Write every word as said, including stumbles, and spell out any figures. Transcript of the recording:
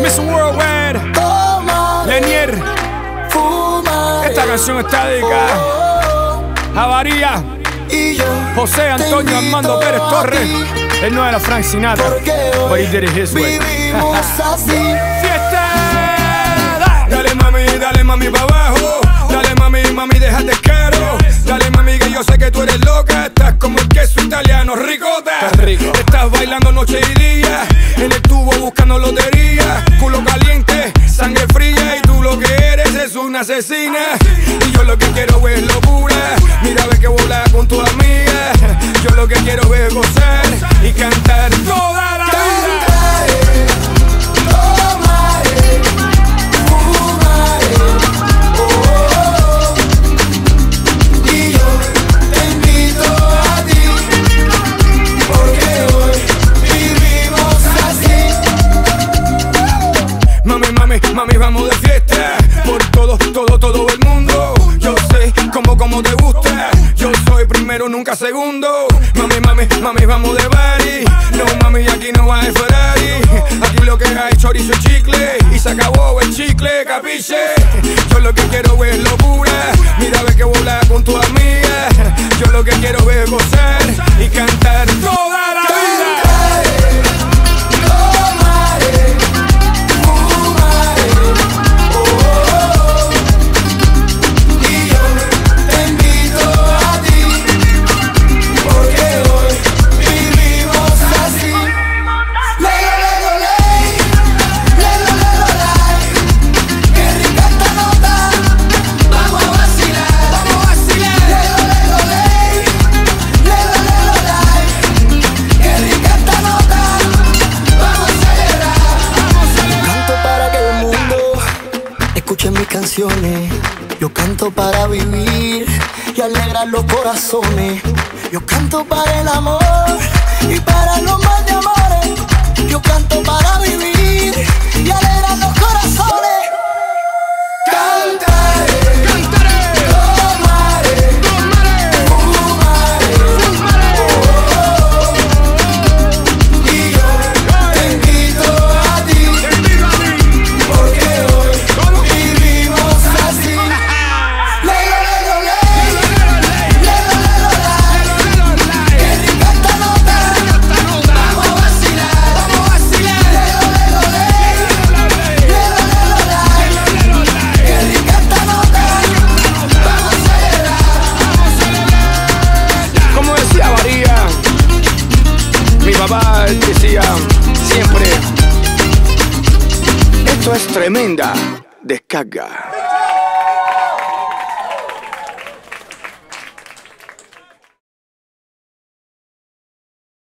mister Worldwide, Lenier. Esta canción está dedicada a Varía, José Antonio Armando Pérez Torres. Él no era Frank Sinatra, but he did it his way. Fiesta. Dale mami, dale mami pa' abajo. Dale mami, mami, déjate caro. Dale mami que yo sé que tú eres loca. Estás como el queso italiano, ricota. Estás rico. Estás bailando noche y día. En el tubo buscando lotería. Culo caliente, sangre fría. Y tú lo que eres es una asesina. Y yo lo que quiero es locura. Mira ve que volar con tu amiga. Yo lo que quiero es gozar y cantar toda la vida. Mami, vamos de fiesta por todo, todo, todo el mundo. Yo sé cómo, cómo te gusta. Yo soy primero, nunca segundo. Mami, mami, mami, vamos de party. No, mami, aquí no hay Ferrari. Aquí lo que hay chorizo y chicle. Y se acabó el chicle, capiche. Yo lo que quiero es locura. Mira, ve que volar con tu amiga. Yo lo que quiero es gozar y cantar toda la vida. Yo canto para vivir y alegrar los corazones. Yo canto para el amor y para los más de amores. Yo canto para vivir y alegrar los corazones. Cantaré, cantaré, tomaré, tomaré, fumaré, fumaré. Oh, oh. Y yo te invito a ti, te invito a mí, porque hoy vivimos así. Papá decía siempre, esto es tremenda descarga.